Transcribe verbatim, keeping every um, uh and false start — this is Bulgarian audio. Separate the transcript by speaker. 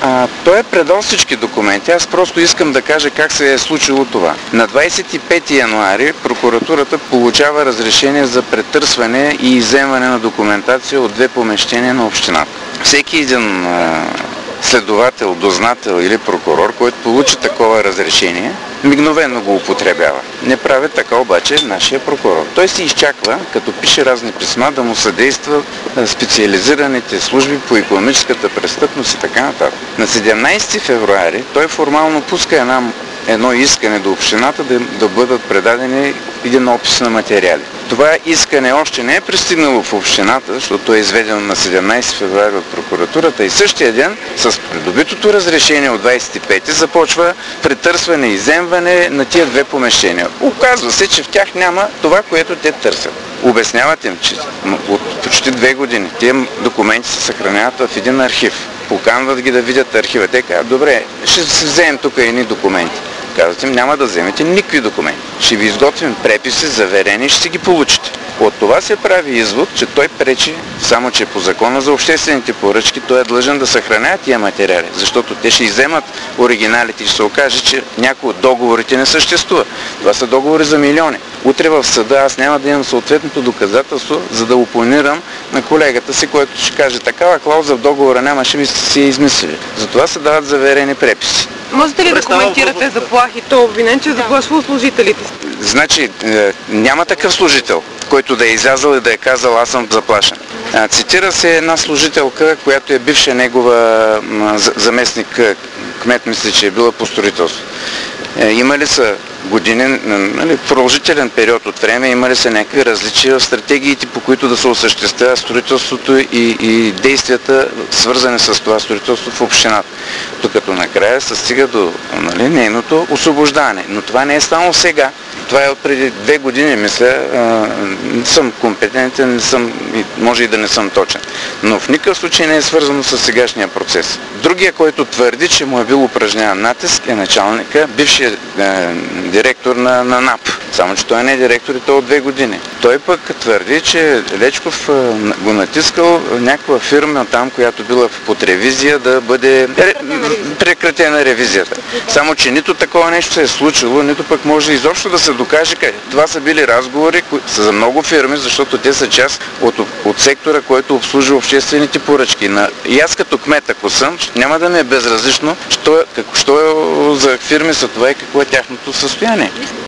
Speaker 1: А, той е предал всички документи. Аз просто искам да кажа как се е случило това. На двадесет и пети януари прокуратурата получава разрешение за претърсване и изземване на документация от две помещения на общината. Всеки един а, следовател, дознател или прокурор, който получи такова разрешение, мигновено го употребява. Не прави така обаче нашия прокурор. Той си изчаква, като пише разни писма, да му съдейства специализираните служби по икономическата престъпност и така нататък. На седемнадесети февруари той формално пуска една, едно искане до общината да, да бъдат предадени един опис на материали. Това искане още не е пристигнало в общината, защото е изведено на седемнадесети февруари от прокуратурата и същия ден с придобитото разрешение от двадесет и пети започва претърсване и изземване на тия две помещения. Оказва се, че в тях няма това, което те търсят. Обясняват им, че от почти две години тия документи се съхраняват в един архив. Поканват ги да видят архива. Те казват, добре, ще си вземем тук едни документи. Казват им, няма да вземете никакви документи. Ще ви изготвим преписи, заверени, ще си ги получите. От това се прави извод, че той пречи, само че по закона за обществените поръчки той е длъжен да съхранява тия материали, защото те ще изземат оригиналите и ще се окаже, че някои от договорите не съществува. Това са договори за милиони. Утре в съда аз няма да имам съответното доказателство, за да опонирам на колегата си, който ще каже, такава клауза в договора нямаше, ви сте си я измислили. Затова се дават заверени преписи.
Speaker 2: Можете ли да коментирате заплахите, обвинен, че заплашва служителите си?
Speaker 1: Значи, е, няма такъв служител, който да е излязъл и да е казал, аз съм заплашен. А, цитира се една служителка, която е бивша негова заместник кмет, мисля, че е била по строителство. Е, имали са години, нали, продължителен период от време, имали са някакви различия в стратегиите, по които да се осъществява строителството и, и действията, свързани с това строителство в общината. Докато накрая се стига до, нали, нейното освобождаване. Но това не е само сега. Това е от преди две години, мисля. Не съм компетентен, не съм, може и да не съм точен. Но в никакъв случай не е свързано с сегашния процес. Другия, който твърди, че му е бил упражняван натиск, е началника, бившият е, директор на, на НАП. Само, че той не е директор и той от две години. Той пък твърди, че Лечков го натискал някаква фирма там, която била под ревизия, да бъде прекратена ревизията. Само, че нито такова нещо се е случило, нито пък може изобщо да се докаже къде. Това са били разговори са за много фирми, защото те са част от, от сектора, който обслужва обществените поръчки. И аз като кмет, ако съм, няма да ми е безразлично, що, какво, що е за фирми са това и какво е тяхното състояние.